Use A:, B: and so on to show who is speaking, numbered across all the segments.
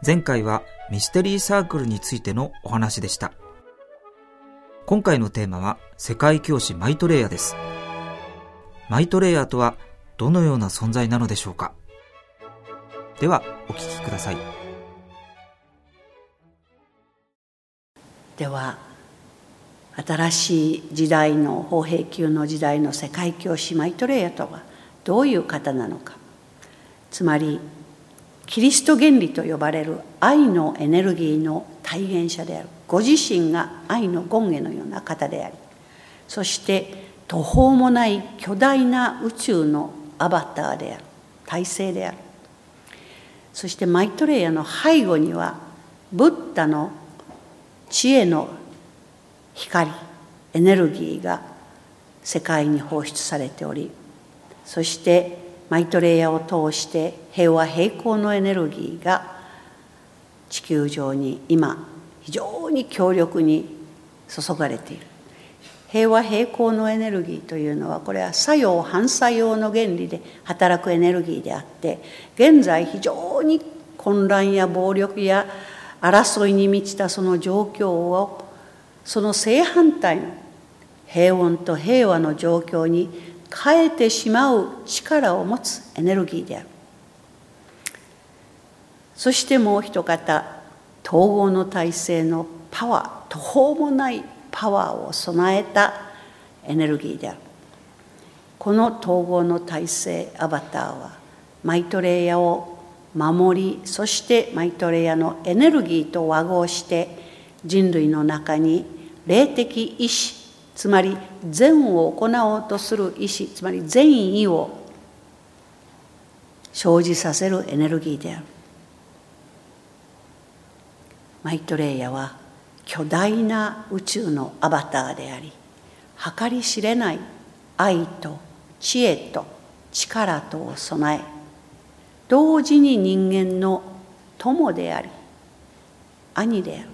A: 前回はミステリーサークルについてのお話でした。今回のテーマは世界教師マイトレイヤです。マイトレイヤとはどのような存在なのでしょうか。ではお聞きください。
B: では新しい時代の砲兵級の時代の世界教師マイトレイヤとはどういう方なのか。つまりキリスト原理と呼ばれる愛のエネルギーの体現者である。ご自身が愛の権下のような方であり、そして途方もない巨大な宇宙のアバターである、体制である。そしてマイトレイヤの背後にはブッダの知恵の光、エネルギーが世界に放出されており、そしてマイトレイヤを通して平和平衡のエネルギーが地球上に今非常に強力に注がれている。平和平衡のエネルギーというのは、これは作用反作用の原理で働くエネルギーであって、現在非常に混乱や暴力や争いに満ちたその状況を、その正反対の平穏と平和の状況に変えてしまう力を持つエネルギーである。そしてもう一方、統合の体制のパワー、途方もないパワーを備えたエネルギーである。この統合の体制アバターはマイトレイヤを守り、そしてマイトレイヤのエネルギーと和合して人類の中に霊的意志、つまり善を行おうとする意志、つまり善意を生じさせるエネルギーである。マイトレイヤは巨大な宇宙のアバターであり、計り知れない愛と知恵と力とを備え、同時に人間の友であり兄である。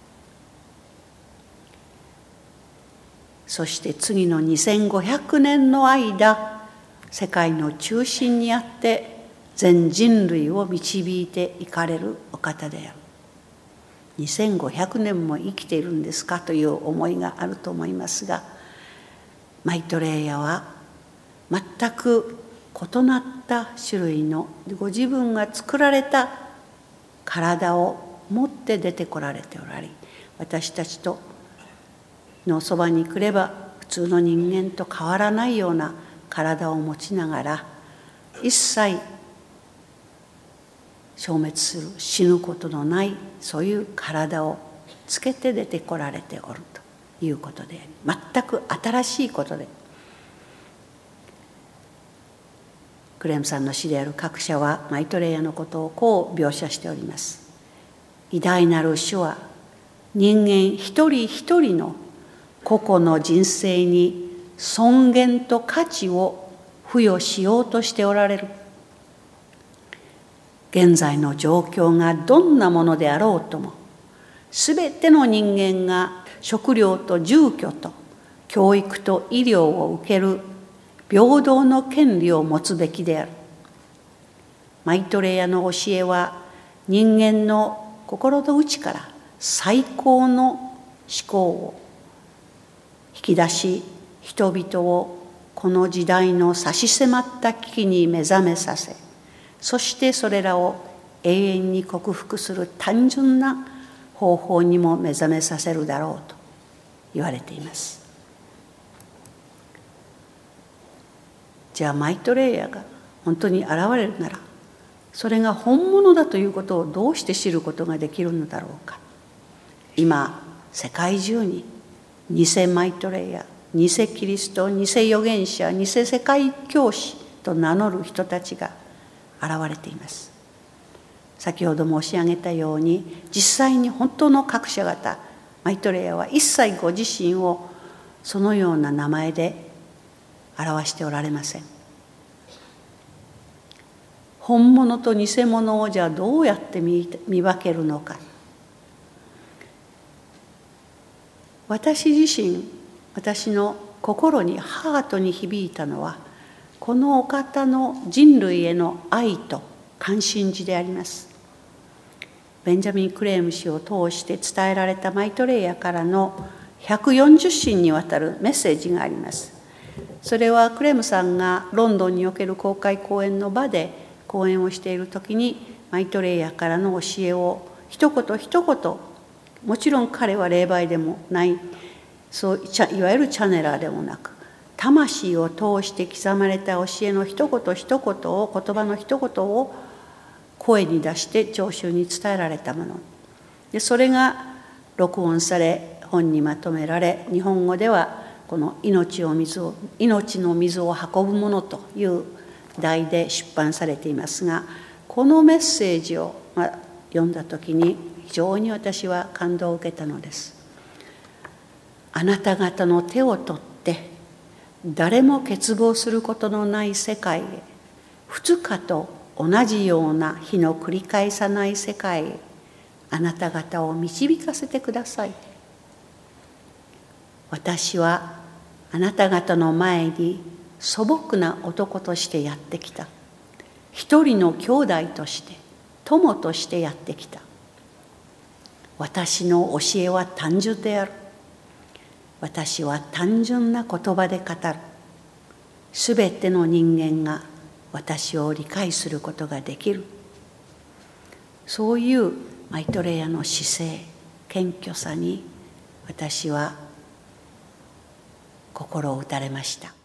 B: そして次の2500年の間、世界の中心にあって全人類を導いていかれるお方である。2500年も生きているんですかという思いがあると思いますが、マイトレイヤは全く異なった種類のご自分が作られた体を持って出てこられておられ、私たちとのそばに来れば普通の人間と変わらないような体を持ちながら、一切消滅する、死ぬことのないそういう体をつけて出てこられておるということで、全く新しいことで、クレムさんの師である各社はマイトレイヤのことをこう描写しております。偉大なる主は人間一人一人の個々の人生に尊厳と価値を付与しようとしておられる。現在の状況がどんなものであろうとも、すべての人間が食料と住居と教育と医療を受ける平等の権利を持つべきである。マイトレイヤの教えは、人間の心の内から最高の思考を引き出し、人々をこの時代の差し迫った危機に目覚めさせ、そしてそれらを永遠に克服する単純な方法にも目覚めさせるだろうと言われています。じゃあマイトレイヤが本当に現れるなら、それが本物だということをどうして知ることができるのだろうか。今世界中に偽マイトレイヤ、偽キリスト、偽預言者、偽世界教師と名乗る人たちが現れています。先ほど申し上げたように、実際に本当の各社方、マイトレイヤは一切ご自身をそのような名前で表しておられません。本物と偽物をじゃあどうやって見分けるのか。私自身、私の心にハートに響いたのは、このお方の人類への愛と関心事であります。 ベンジャミン・クレーム氏を通して伝えられたマイトレイヤからの140シーンにわたるメッセージがあります。それはクレームさんがロンドンにおける公開講演の場で講演をしている時にマイトレイヤからの教えを一言一言、もちろん彼は霊媒でもない、そういわゆるチャネラーでもなく、魂を通して刻まれた教えの一言一言を、言葉の一言を声に出して聴衆に伝えられたもので、それが録音され本にまとめられ、日本語ではこの命の水を運ぶものという題で出版されていますが、このメッセージを読んだ時に非常に私は感動を受けたのです。あなた方の手を取って誰も欠乏することのない世界へ、2日と同じような日の繰り返さない世界へ、あなた方を導かせてください。私はあなた方の前に素朴な男としてやってきた。一人の兄弟として、友としてやってきた。私の教えは単純である。私は単純な言葉で語る。すべての人間が私を理解することができる。そういうマイトレイヤの姿勢、謙虚さに私は心を打たれました。